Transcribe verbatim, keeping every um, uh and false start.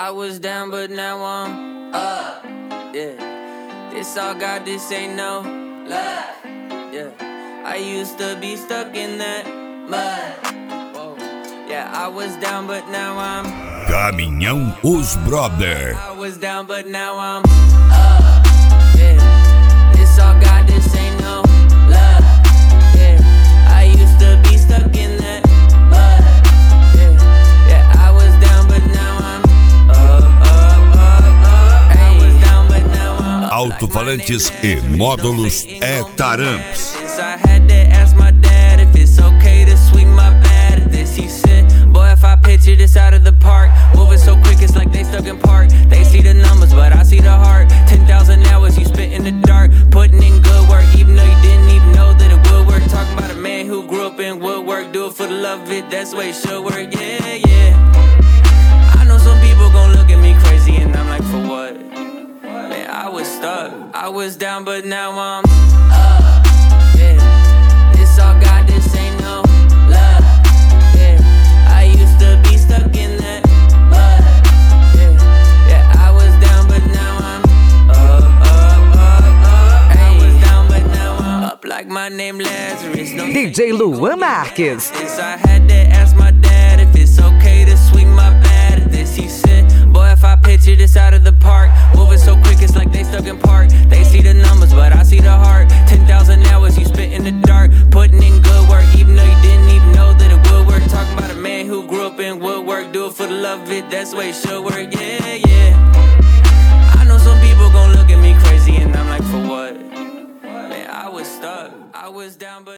I was down, but now I'm up. Yeah, this all God, this ain't no love. Yeah, I used to be stuck in that mud. Whoa. Yeah, I was down, but now I'm Caminhão Os Brother. I was down, but now I'm up. Yeah, this all God, this ain't no love. Yeah, I used to be stuck in that mud. Yeah, yeah, I was down, but now I'm up, up, up, up. I was down, but now I'm up. Alto-falantes e módulos é Taramps. I had to ask my dad if it's okay to swing my bat at this. He said, boy, if I picture this out of the park, moving so quick it's like they stuck in park. They see the numbers, but I see the heart. Ten thousand hours you spent in the dark, putting in good work, even though you didn't even know that it would work. Talking about a man who grew up in woodwork, do it for the love of it, that's the way it should work. Yeah, yeah. I know some people gon' look at me crazy and I'm like, for what? Man, I was stuck, I was down, but now I'm up. Yeah, this all God, this ain't no love. Yeah, I used to be stuck in that mud. Yeah, yeah, I was down, but now I'm up, up, up, up. I was down, but now I'm up like my name Lazarus. No D J Luan Marques. this, I had to ask my dad if it's okay to swing my bat at this. He said, boy, if I picture this out of the park, moving so quick it's like they stuck in park. They see the numbers, but I see the heart. Ten thousand hours you spent in the dark, putting in good work, even though you didn't even know that it would work. Talking about a man who grew up in woodwork, do it for the love of it, that's the way it should work. Yeah, yeah. I know some people gon' look at me crazy and I'm like, for what? Man, I was stuck, I was down, but